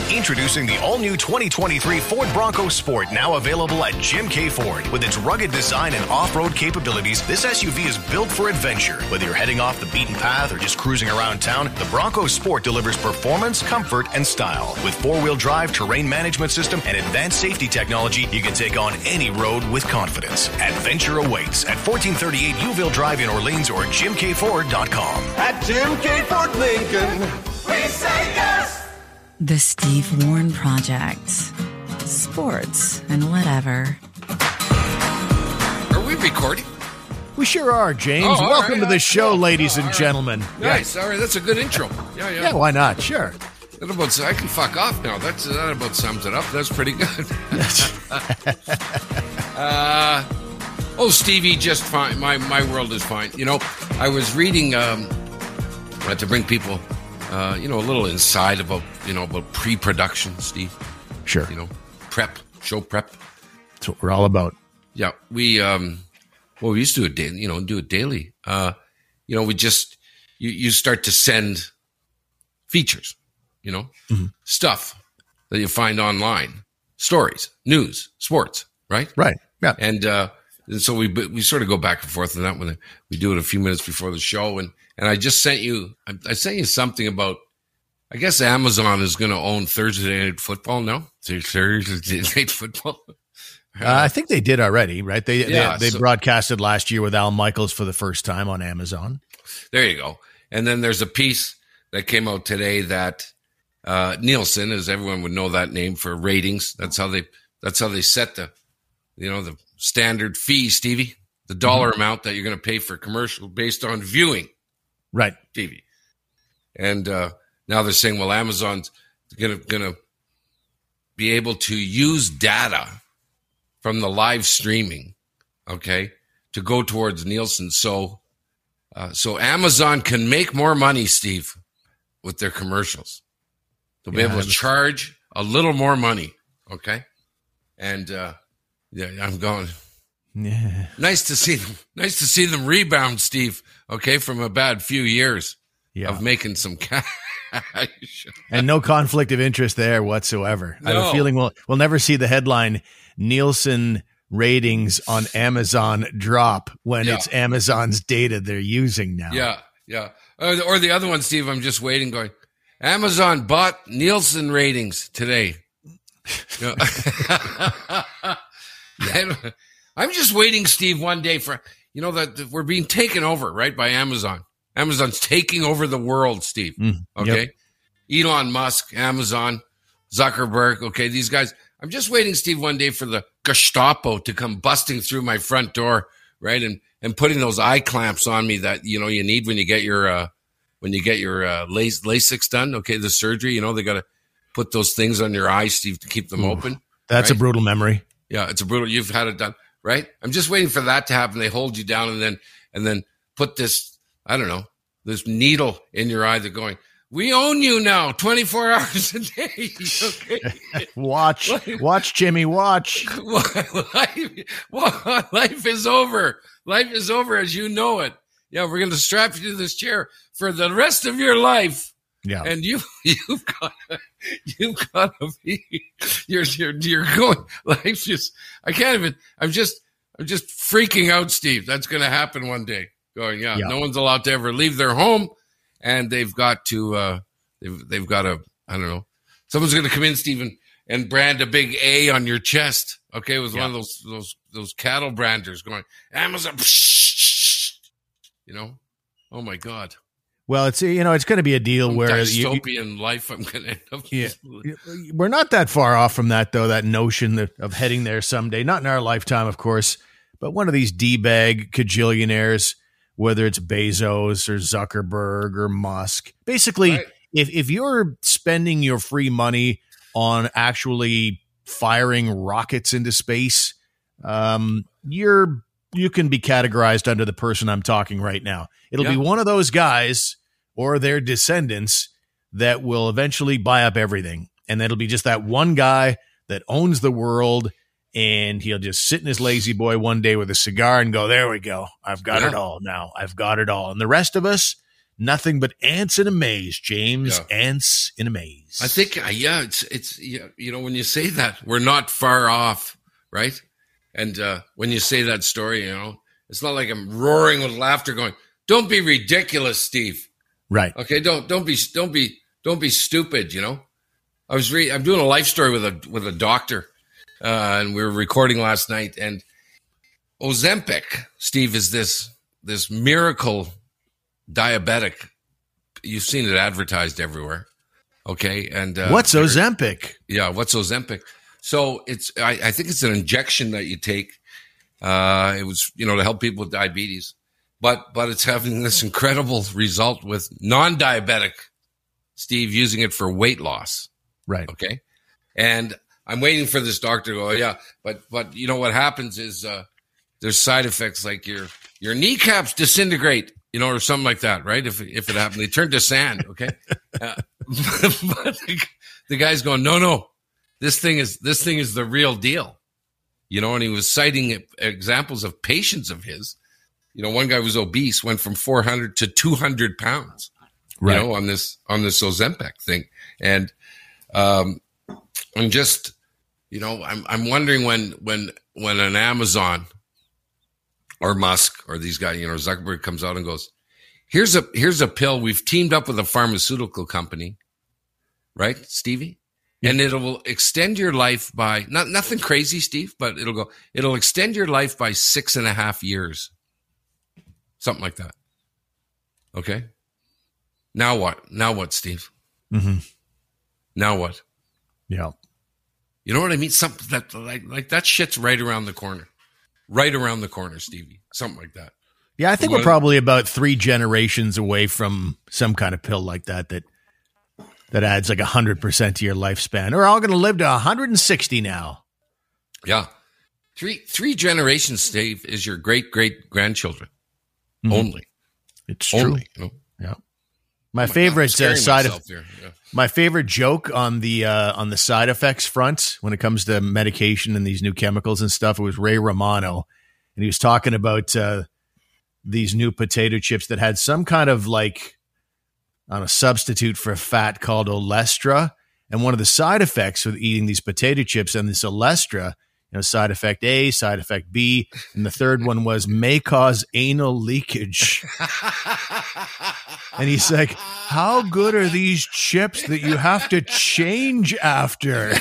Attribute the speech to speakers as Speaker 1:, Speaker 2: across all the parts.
Speaker 1: Introducing the all-new 2023 Ford Bronco Sport, now available at Jim K. Ford. With its rugged design and off-road capabilities, this SUV is built for adventure. Whether you're heading off the beaten path or just cruising around town, the Bronco Sport delivers performance, comfort, and style. With four-wheel drive, terrain management system, and advanced safety technology, you can take on any road with confidence. Adventure awaits at 1438 Youville Drive in Orleans or JimKFord.com.
Speaker 2: At Jim K. Ford Lincoln, we say yes!
Speaker 3: The Steve Warren Project. Sports and whatever.
Speaker 4: Are we recording?
Speaker 5: We sure are, James. Welcome to the show, ladies and gentlemen.
Speaker 4: Nice. All right, that's a good intro.
Speaker 5: Yeah, why not? Sure.
Speaker 4: That about, I can fuck off now. That about sums it up. That's pretty good. Stevie, just fine. My world is fine. You know, I was reading to bring people, a little inside about pre-production, Steve.
Speaker 5: Sure.
Speaker 4: Show prep.
Speaker 5: That's what we're all about.
Speaker 4: Yeah, we used to do it daily. We just you start to send features, stuff that you find online, stories, news, sports, right?
Speaker 5: Right. Yeah.
Speaker 4: And so we sort of go back and forth on that when we do it a few minutes before the show, and I just sent you something about. I guess Amazon is going to own Thursday Night Football now. Thursday Night Football.
Speaker 5: I think they did already, right? They broadcasted last year with Al Michaels for the first time on Amazon.
Speaker 4: There you go. And then there's a piece that came out today that Nielsen, as everyone would know that name for ratings. That's how they set the standard fee, Stevie, the dollar amount that you're going to pay for commercial based on viewing,
Speaker 5: right?
Speaker 4: TV, and now they're saying, well, Amazon's going to be able to use data from the live streaming, okay, to go towards Nielsen. So Amazon can make more money, Steve, with their commercials. They'll be able to charge a little more money, okay? And I'm going.
Speaker 5: Yeah.
Speaker 4: Nice to see them rebound, Steve. Okay, from a bad few years of making some cash.
Speaker 5: And no conflict of interest there whatsoever. No. I have a feeling we'll never see the headline Nielsen ratings on Amazon drop when it's Amazon's data they're using now.
Speaker 4: Yeah. Or the other one, Steve, I'm just waiting going, Amazon bought Nielsen ratings today. I'm just waiting, Steve, one day for, that we're being taken over, right, by Amazon. Amazon's taking over the world, Steve. Okay. Yep. Elon Musk, Amazon, Zuckerberg. Okay. These guys, I'm just waiting, Steve, one day for the Gestapo to come busting through my front door, right. And putting those eye clamps on me that, you need when you get your LASIK done. Okay. The surgery, they got to put those things on your eyes, Steve, to keep them open.
Speaker 5: That's right? A brutal memory.
Speaker 4: Yeah. It's a brutal, you've had it done, right? I'm just waiting for that to happen. They hold you down and then put this, I don't know, this needle in your eye. They're going, we own you now 24 hours a day. Okay.
Speaker 5: Watch, Jimmy, watch.
Speaker 4: Life is over. Life is over as you know it. Yeah, we're going to strap you to this chair for the rest of your life.
Speaker 5: Yeah.
Speaker 4: And you've got to be, you're going, life's just, I can't even, I'm just freaking out, Steve. That's going to happen one day. Going, no one's allowed to ever leave their home, and they've got to, they've got to, I don't know. Someone's going to come in, Stephen, and brand a big A on your chest. Okay, with one of those cattle branders going, Amazon. Oh my God.
Speaker 5: Well, it's it's going to be a deal where
Speaker 4: dystopian life. I'm going to end up.
Speaker 5: Yeah, we're not that far off from that though. That notion of heading there someday, not in our lifetime, of course, but one of these D-bag cajillionaires. Whether it's Bezos or Zuckerberg or Musk. Basically, right. if you're spending your free money on actually firing rockets into space, you can be categorized under the person I'm talking right now. It'll be one of those guys or their descendants that will eventually buy up everything. And it'll be just that one guy that owns the world. And he'll just sit in his lazy boy one day with a cigar and go, there we go. I've got it all now. I've got it all. And the rest of us, Nothing but ants in a maze, James. Yeah. Ants in a maze.
Speaker 4: I think, it's when you say that, we're not far off, right? And when you say that story, it's not like I'm roaring with laughter going, don't be ridiculous, Steve.
Speaker 5: Right.
Speaker 4: Okay, don't be stupid, I'm doing a life story with a doctor, and we were recording last night, and Ozempic, Steve, is this miracle diabetic. You've seen it advertised everywhere. Okay. And
Speaker 5: what's Ozempic?
Speaker 4: Yeah. What's Ozempic? So I think it's an injection that you take. It was, to help people with diabetes, but it's having this incredible result with non-diabetic Steve using it for weight loss.
Speaker 5: Right.
Speaker 4: Okay. And I'm waiting for this doctor to go, yeah, but what happens is, there's side effects like your kneecaps disintegrate, or something like that, right? If it happened, they turn to sand. Okay. But the guy's going, no, this thing is the real deal, and he was citing examples of patients of his, one guy was obese, went from 400 to 200 pounds, right. On this Ozempic thing. And, I'm just, I'm wondering when an Amazon or Musk or these guys, Zuckerberg comes out and goes, here's a pill. We've teamed up with a pharmaceutical company, right, Stevie? Yeah. And it will extend your life by nothing crazy, Steve, but it'll extend your life by 6.5 years. Something like that. Okay. Now what, Steve?
Speaker 5: Mm-hmm.
Speaker 4: Now what?
Speaker 5: Yeah.
Speaker 4: You know what I mean? Something that like that shit's right around the corner. Right around the corner, Stevie. Something like that.
Speaker 5: Yeah, I think we're probably about 3 generations away from some kind of pill like that adds like 100% to your lifespan. We're all going to live to 160 now.
Speaker 4: Yeah. Three generations, Steve, is your great-great-grandchildren. Mm-hmm. Only.
Speaker 5: It's true.
Speaker 4: Only,
Speaker 5: Yeah. My favorite my favorite joke on the side effects front when it comes to medication and these new chemicals and stuff, it was Ray Romano, and he was talking about these new potato chips that had some kind of substitute for fat called Olestra, and one of the side effects with eating these potato chips and this Olestra, side effect A, side effect B, and the third one was may cause anal leakage. And he's like, how good are these chips that you have to change after?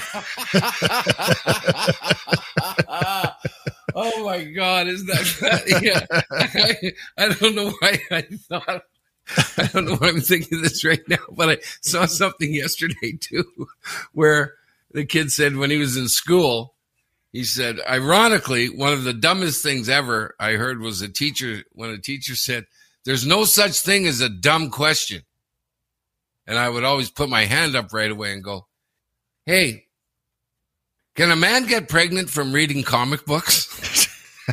Speaker 4: Oh my God, is that? Yeah. I don't know why I don't know why I'm thinking this right now, but I saw something yesterday too, where the kid said when he was in school, he said, ironically, one of the dumbest things ever I heard was when a teacher said, there's no such thing as a dumb question. And I would always put my hand up right away and go, hey, can a man get pregnant from reading comic books?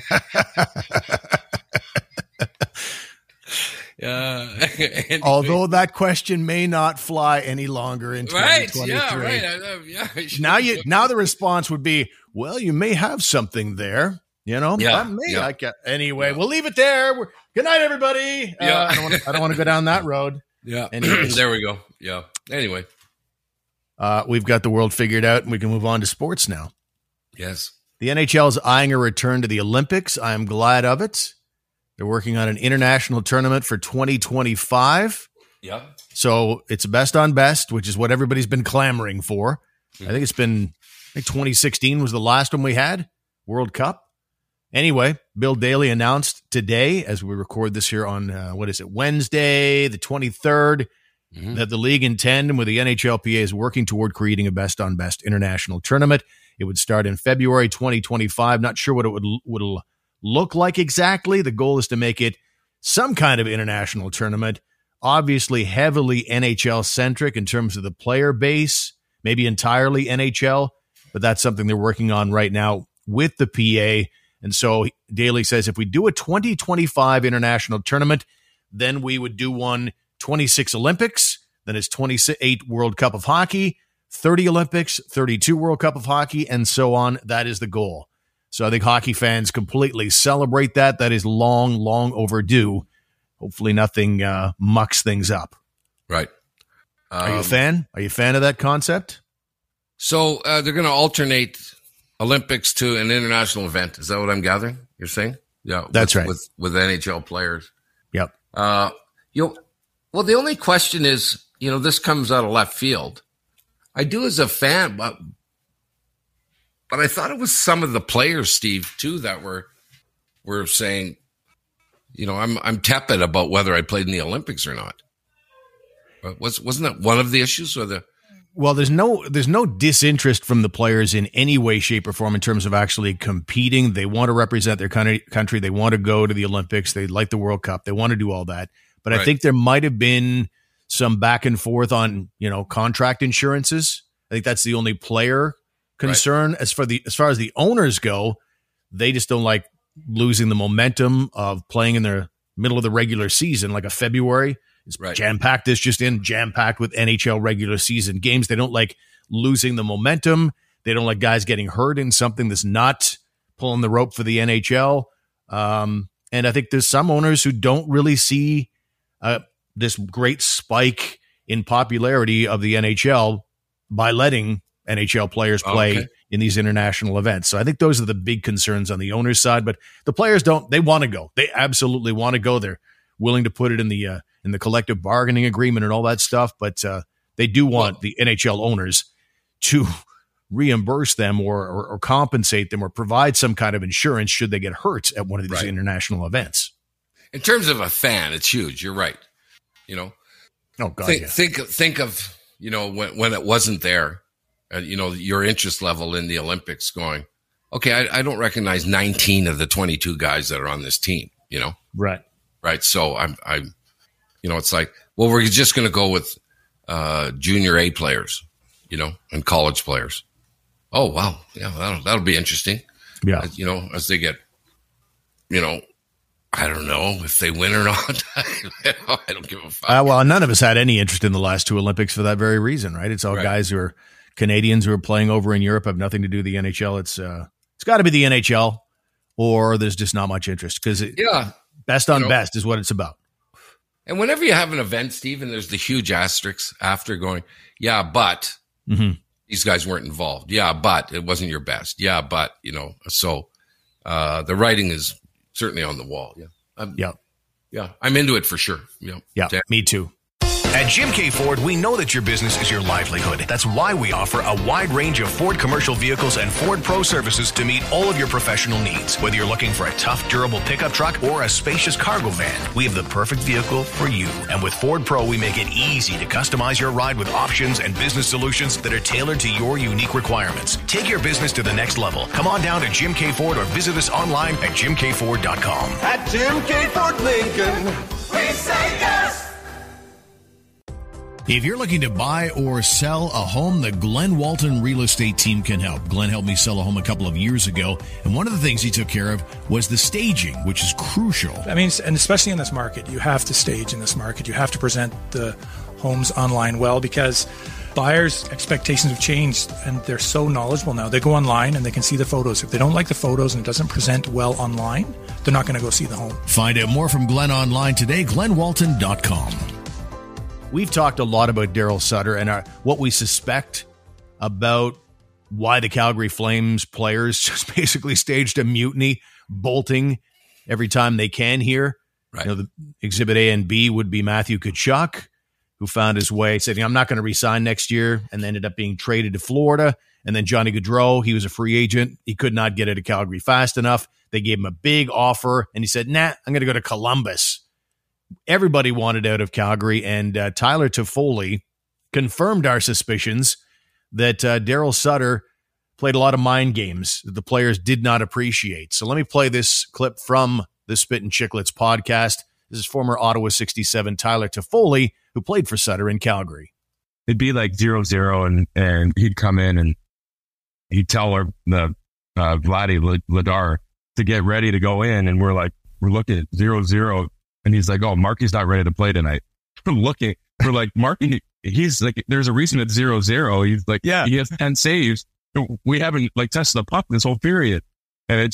Speaker 5: Anyway. Although that question may not fly any longer in 2023.
Speaker 4: Right, yeah.
Speaker 5: Now the response would be, well, you may have something there, Anyway, we'll leave it there. Good night, everybody. I don't want to go down that road.
Speaker 4: Yeah. There we go. Yeah. Anyway.
Speaker 5: We've got the world figured out, and we can move on to sports now.
Speaker 4: Yes.
Speaker 5: The NHL is eyeing a return to the Olympics. I am glad of it. They're working on an international tournament for 2025.
Speaker 4: Yeah.
Speaker 5: So it's best on best, which is what everybody's been clamoring for. Mm-hmm. I think 2016 was the last one we had, World Cup. Anyway, Bill Daly announced today, as we record this here on, Wednesday, the 23rd, that the league in tandem with the NHLPA is working toward creating a best on best international tournament. It would start in February 2025. Not sure what it would look like exactly. The goal is to make it some kind of international tournament, obviously heavily NHL-centric in terms of the player base, maybe entirely NHL, but that's something they're working on right now with the PA. And so Daly says if we do a 2025 international tournament, then we would do 26 Olympics, then it's 28 World Cup of Hockey, 30 Olympics, 32 World Cup of Hockey, and so on. That is the goal. So I think hockey fans completely celebrate that. That is long, long overdue. hopefully nothing mucks things up.
Speaker 4: Right.
Speaker 5: Are you a fan? Are you a fan of that concept?
Speaker 4: So they're going to alternate Olympics to an international event. Is that what I'm gathering? You're saying? Yeah,
Speaker 5: that's right.
Speaker 4: With NHL players.
Speaker 5: Yep.
Speaker 4: Well, the only question is, this comes out of left field. I do as a fan, but I thought it was some of the players, Steve, too, that were saying, I'm tepid about whether I played in the Olympics or not. But wasn't that one of the issues?
Speaker 5: Well, there's no disinterest from the players in any way, shape, or form in terms of actually competing. They want to represent their country. They want to go to the Olympics. They like the World Cup. They want to do all that. But right. I think there might have been some back and forth on, contract insurances. I think that's the only player concern. Right. As far as the owners go, they just don't like losing the momentum of playing in the middle of the regular season, like a February. It's jam-packed. This just jam-packed with NHL regular season games. They don't like losing the momentum. They don't like guys getting hurt in something that's not pulling the rope for the NHL. And I think there's some owners who don't really see this great spike in popularity of the NHL by letting NHL players play in these international events. So I think those are the big concerns on the owner's side. But the players don't. They want to go. They absolutely want to go. They're willing to put it in the collective bargaining agreement and all that stuff, but they do want the NHL owners to reimburse them or compensate them or provide some kind of insurance should they get hurt at one of these international events.
Speaker 4: In terms of a fan, it's huge. You're right.
Speaker 5: Oh God,
Speaker 4: think of when it wasn't there, your interest level in the Olympics going, okay, I don't recognize 19 of the 22 guys that are on this team.
Speaker 5: Right.
Speaker 4: So I'm. It's like, well, we're just going to go with junior A players, and college players. Oh, wow. Yeah, that'll be interesting.
Speaker 5: Yeah.
Speaker 4: As they get, I don't know if they win or not. I don't give a fuck.
Speaker 5: Well, none of us had any interest in the last two Olympics for that very reason, right? It's all guys who are Canadians who are playing over in Europe, have nothing to do with the NHL. It's got to be the NHL or there's just not much interest because best on best is what it's about.
Speaker 4: And whenever you have an event, Stephen, there's the huge asterisks after going, but these guys weren't involved. Yeah, but it wasn't your best. Yeah, but, so the writing is certainly on the wall. Yeah. I'm into it for sure.
Speaker 5: Yeah, me too.
Speaker 1: At Jim K. Ford, we know that your business is your livelihood. That's why we offer a wide range of Ford commercial vehicles and Ford Pro services to meet all of your professional needs. Whether you're looking for a tough, durable pickup truck or a spacious cargo van, we have the perfect vehicle for you. And with Ford Pro, we make it easy to customize your ride with options and business solutions that are tailored to your unique requirements. Take your business to the next level. Come on down to Jim K. Ford or visit us online at jimkford.com.
Speaker 2: At Jim K. Ford Lincoln, we say yes!
Speaker 6: If you're looking to buy or sell a home, the Glenn Walton Real Estate Team can help. Glenn helped me sell a home a couple of years ago, and one of the things he took care of was the staging, which is crucial.
Speaker 7: I mean, and especially in this market, you have to stage in this market. You have to present the homes online well because buyers' expectations have changed, and they're so knowledgeable now. They go online and they can see the photos. If they don't like the photos and it doesn't present well online, they're not going to go see the home.
Speaker 6: Find out more from Glenn online today, glennwalton.com.
Speaker 5: We've talked a lot about Daryl Sutter and what we suspect about why the Calgary Flames players just basically staged a mutiny, bolting every time they can here.
Speaker 4: Right.
Speaker 5: The Exhibit A and B would be Matthew Tkachuk, who found his way, saying, I'm not going to resign next year, and ended up being traded to Florida. And then Johnny Gaudreau, he was a free agent. He could not get out of Calgary fast enough. They gave him a big offer, and he said, I'm going to go to Columbus. Everybody wanted out of Calgary, and Tyler Toffoli confirmed our suspicions that Daryl Sutter played a lot of mind games that the players did not appreciate. So let me play this clip from the Spit and Chicklets podcast. This is former Ottawa 67 Tyler Toffoli, who played for Sutter in Calgary.
Speaker 8: It'd be like 0-0, and he'd come in and he'd tell the Vladdy Ladar to get ready to go in, and we're looking at 0-0. And he's like, oh, Marky's not ready to play tonight. We're like, Marky, he's like, there's a reason it's 0-0. He's like, he has 10 saves. We haven't tested the puck this whole period. And it just,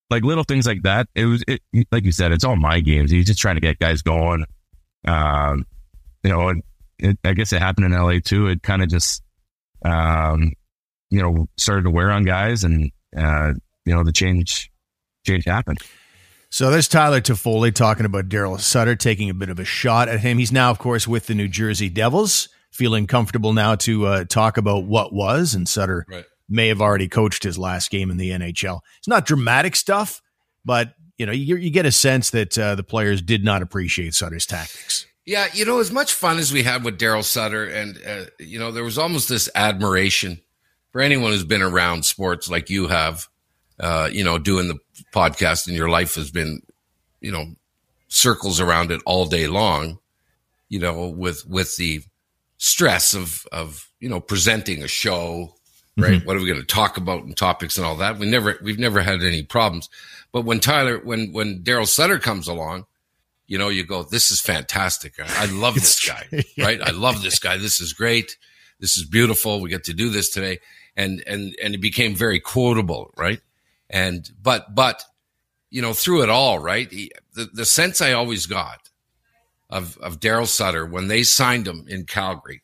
Speaker 8: like little things like that. Like you said, it's all my games. He's just trying to get guys going. I guess it happened in LA too. It kind of just, started to wear on guys, and the change happened.
Speaker 5: So there's Tyler Toffoli talking about Daryl Sutter, taking a bit of a shot at him. He's now, of course, with the New Jersey Devils, feeling comfortable now to talk about what was, and Sutter may have already coached his last game in the NHL. It's not dramatic stuff, but you get a sense that the players did not appreciate Sutter's tactics.
Speaker 4: Yeah, as much fun as we had with Daryl Sutter, and there was almost this admiration for anyone who's been around sports like you have. Doing the podcast, and your life has been, circles around it all day long, with the stress of presenting a show, right? Mm-hmm. What are we going to talk about and topics and all that? We've never had any problems. But when Daryl Sutter comes along, you go, this is fantastic. I love this guy, right? I love this guy. This is great. This is beautiful. We get to do this today. And it became very quotable, right? But through it all, right? The sense I always got of Daryl Sutter when they signed him in Calgary,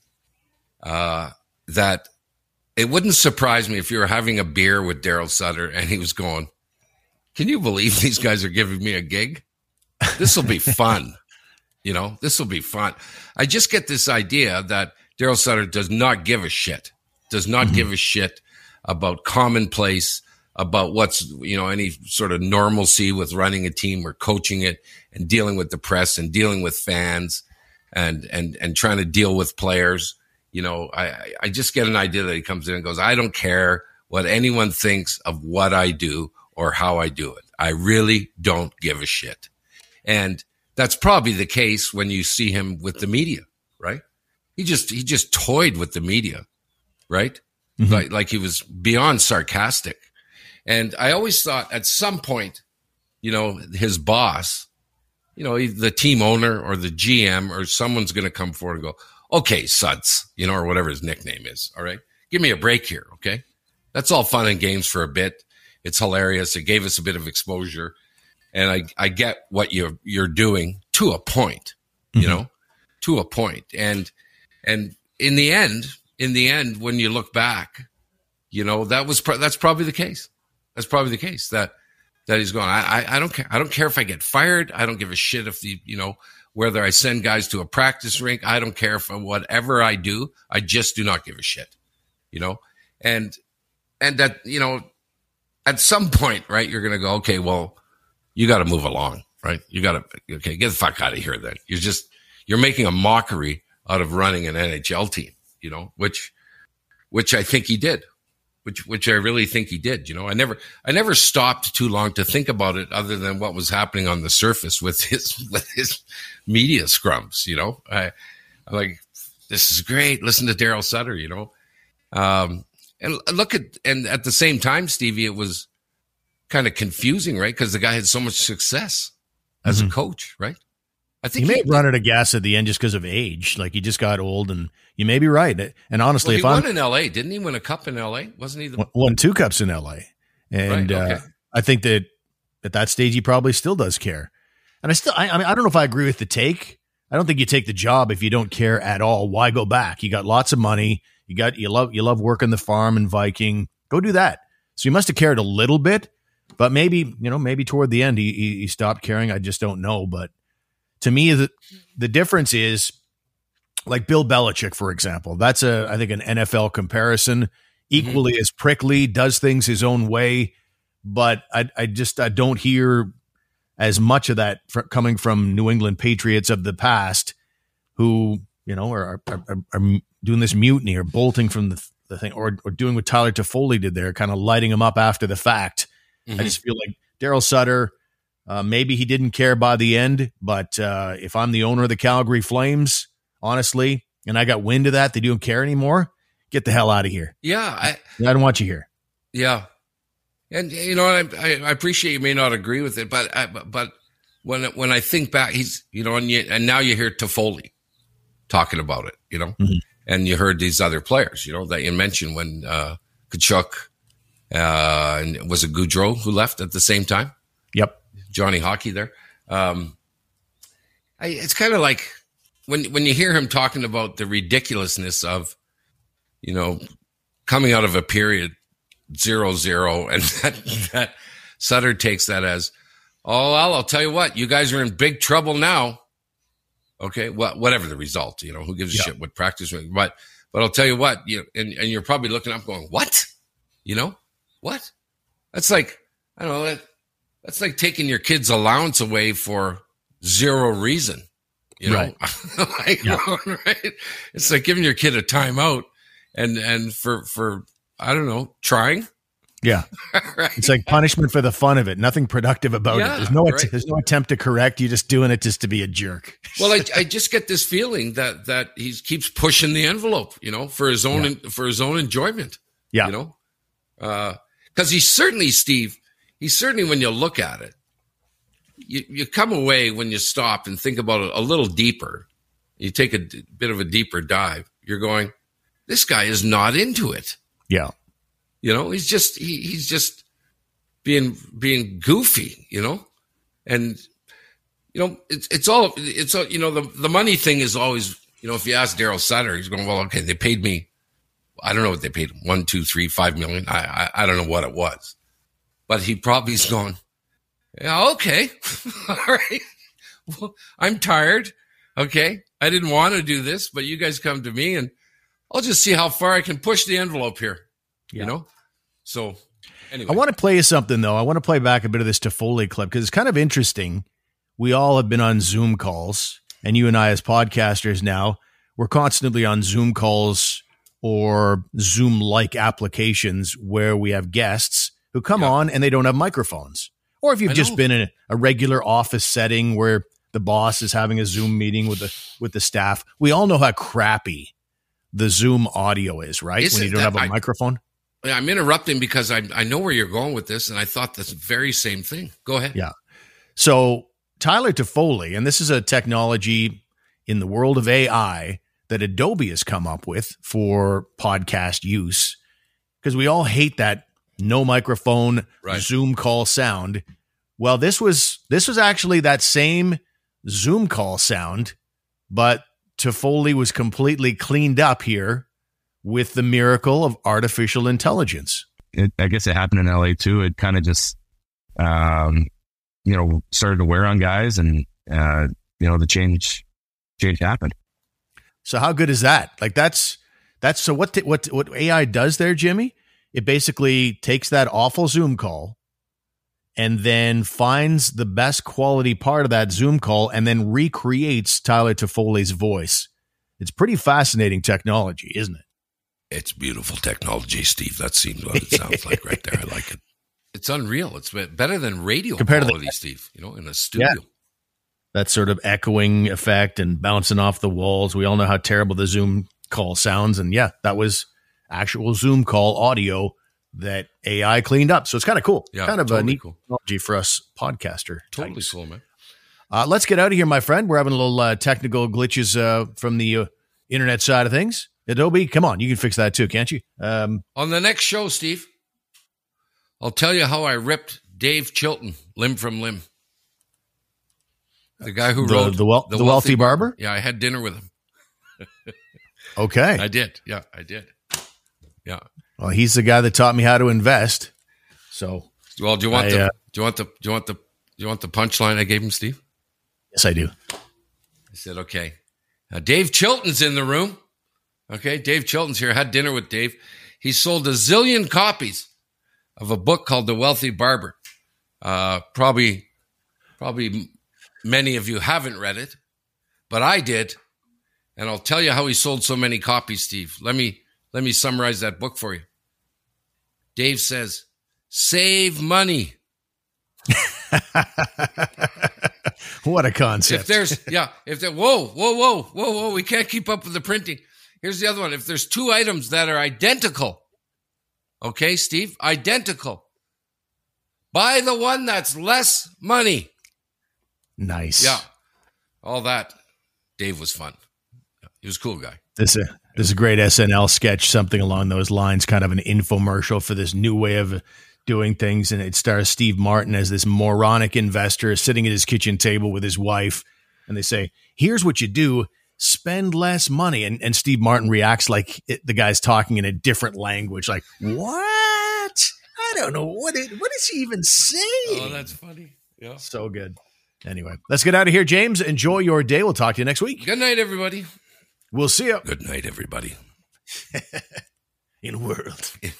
Speaker 4: that it wouldn't surprise me if you were having a beer with Daryl Sutter and he was going, can you believe these guys are giving me a gig? This will be fun. This will be fun. I just get this idea that Daryl Sutter does not give a shit, give a shit about commonplace, about what's, any sort of normalcy with running a team or coaching it and dealing with the press and dealing with fans and trying to deal with players. I just get an idea that he comes in and goes, I don't care what anyone thinks of what I do or how I do it. I really don't give a shit. And that's probably the case when you see him with the media, right? He just toyed with the media, right? Mm-hmm. Like he was beyond sarcastic. And I always thought at some point, his boss, the team owner or the GM or someone's going to come forward and go, okay, Suds, or whatever his nickname is. All right. Give me a break here. Okay. That's all fun and games for a bit. It's hilarious. It gave us a bit of exposure. And I get what you're doing to a point, to a point. And in the end, when you look back, that's probably the case. That's probably the case that he's going, I don't care. I don't care if I get fired. I don't give a shit if whether I send guys to a practice rink. I don't care if whatever I do, I just do not give a shit, and that, at some point, right, you're going to go, okay, well, you got to move along, right? You got to, okay, get the fuck out of here then. You're making a mockery out of running an NHL team, which I think he did. Which I really think he did. I never stopped too long to think about it other than what was happening on the surface with his media scrums. I'm like, this is great. Listen to Daryl Sutter, and at the same time, Stevie, it was kind of confusing, right? Because the guy had so much success as a coach, right? I think
Speaker 5: he may have run out of gas at the end just because of age. Like he just got old, and you may be right. And honestly,
Speaker 4: he won in LA, didn't he? Win a cup in LA, wasn't he?
Speaker 5: Won 2 cups in LA, and right, okay. I think that at that stage he probably still does care. And I mean, I don't know if I agree with the take. I don't think you take the job if you don't care at all. Why go back? You got lots of money. You love working the farm in Viking. Go do that. So he must have cared a little bit, but maybe toward the end he stopped caring. I just don't know, but. To me, the difference is like Bill Belichick, for example. That's I think an NFL comparison. Equally as prickly, does things his own way, but I don't hear as much of that coming from New England Patriots of the past, who are doing this mutiny or bolting from the thing, or doing what Tyler Toffoli did there, kind of lighting him up after the fact. I just feel like Daryl Sutter. Maybe he didn't care by the end, but if I'm the owner of the Calgary Flames, honestly, and I got wind of that, they don't care anymore, get the hell out of here.
Speaker 4: Yeah.
Speaker 5: I don't want you here.
Speaker 4: Yeah. And, I appreciate you may not agree with it, but when I think back, he's, and now you hear Toffoli talking about it, and you heard these other players, that you mentioned when Tkachuk, And was it Goudreau who left at the same time?
Speaker 5: Yep.
Speaker 4: Johnny Hockey there. It's kind of like when you hear him talking about the ridiculousness of, coming out of a period 0-0, and that Sutter takes that as, oh, well, I'll tell you what, you guys are in big trouble now. Okay, well, whatever the result, who gives a shit what practice, but I'll tell you what, and you're probably looking up going, what? What? That's like, I don't know, that's like taking your kid's allowance away for zero reason,
Speaker 5: Right.
Speaker 4: Right? It's like giving your kid a timeout and for I don't know, trying.
Speaker 5: Yeah.
Speaker 4: Right.
Speaker 5: It's like punishment for the fun of it. Nothing productive about it. There's no attempt to correct. You're just doing it just to be a jerk.
Speaker 4: Well, I just get this feeling that he keeps pushing the envelope, for his own enjoyment.
Speaker 5: Yeah.
Speaker 4: Because he's certainly, Steve, when you look at it, you come away when you stop and think about it a little deeper. You take a bit of a deeper dive. You're going, this guy is not into it.
Speaker 5: Yeah.
Speaker 4: He's just being goofy, and it's all the money thing is always, if you ask Daryl Sutter, he's going, well, okay, they paid me, I don't know what they paid him, $1, $2, $3, $5 million. I don't know what it was, but he probably's going, yeah, okay, all right, well, I'm tired, okay, I didn't want to do this, but you guys come to me, and I'll just see how far I can push the envelope here. So anyway.
Speaker 5: I want to play you something, though. I want to play back a bit of this Toffoli clip because it's kind of interesting. We all have been on Zoom calls, and you and I as podcasters now, we're constantly on Zoom calls or Zoom-like applications where we have guests who come on and they don't have microphones. Or if you've just been in a regular office setting where the boss is having a Zoom meeting with the staff, we all know how crappy the Zoom audio is, right? When you don't have a microphone.
Speaker 4: I'm interrupting because I know where you're going with this, and I thought the very same thing. Go ahead.
Speaker 5: Yeah. So Tyler Toffoli, and this is a technology in the world of AI that Adobe has come up with for podcast use, because we all hate that no microphone Zoom call sound. Well, this was actually that same Zoom call sound, but Toffoli was completely cleaned up here with the miracle of artificial intelligence.
Speaker 8: I guess it happened in LA too. It kind of just, started to wear on guys, and the change happened.
Speaker 5: So how good is that? Like that's so what AI does there, Jimmy? It basically takes that awful Zoom call and then finds the best quality part of that Zoom call and then recreates Tyler Toffoli's voice. It's pretty fascinating technology, isn't it?
Speaker 4: It's beautiful technology, Steve. That seems what it sounds like right there. I like it. It's unreal. It's better than radio
Speaker 5: compared
Speaker 4: quality,
Speaker 5: to
Speaker 4: Steve, in a studio.
Speaker 5: Yeah. That sort of echoing effect and bouncing off the walls. We all know how terrible the Zoom call sounds. And yeah, that was actual Zoom call audio that AI cleaned up. So it's kind of cool.
Speaker 4: Yeah,
Speaker 5: kind of
Speaker 4: totally
Speaker 5: a neat
Speaker 4: cool
Speaker 5: technology for us podcaster.
Speaker 4: Totally
Speaker 5: types.
Speaker 4: cool, man.
Speaker 5: Let's get out of here, my friend. We're having a little technical glitches from the internet side of things. Adobe, come on. You can fix that too, can't you?
Speaker 4: On the next show, Steve, I'll tell you how I ripped Dave Chilton limb from limb. The guy who wrote
Speaker 5: the Wealthy Barber?
Speaker 4: Yeah, I had dinner with him.
Speaker 5: Okay.
Speaker 4: I did. Yeah, I did. Yeah.
Speaker 5: Well, he's the guy that taught me how to invest. So,
Speaker 4: well, do you want the punchline I gave him, Steve?
Speaker 5: Yes, I do.
Speaker 4: I said, okay. Now, Dave Chilton's in the room. Okay, Dave Chilton's here. I had dinner with Dave. He sold a zillion copies of a book called The Wealthy Barber. Probably many of you haven't read it, but I did. And I'll tell you how he sold so many copies, Steve. Let me summarize that book for you. Dave says, save money.
Speaker 5: What a concept.
Speaker 4: Whoa, we can't keep up with the printing. Here's the other one. If there's two items that are identical, okay, Steve, identical, buy the one that's less money.
Speaker 5: Nice.
Speaker 4: Yeah. All that. Dave was fun. He was a cool guy.
Speaker 5: This There's a great SNL sketch, something along those lines, kind of an infomercial for this new way of doing things. And it stars Steve Martin as this moronic investor sitting at his kitchen table with his wife. And they say, here's what you do. Spend less money. And Steve Martin reacts like the guy's talking in a different language. Like, what? I don't know. What is he even saying?
Speaker 4: Oh, that's funny. Yeah.
Speaker 5: So good. Anyway, let's get out of here, James. Enjoy your day. We'll talk to you next week.
Speaker 4: Good night, everybody.
Speaker 5: We'll see you.
Speaker 4: Good night, everybody.
Speaker 5: In a world.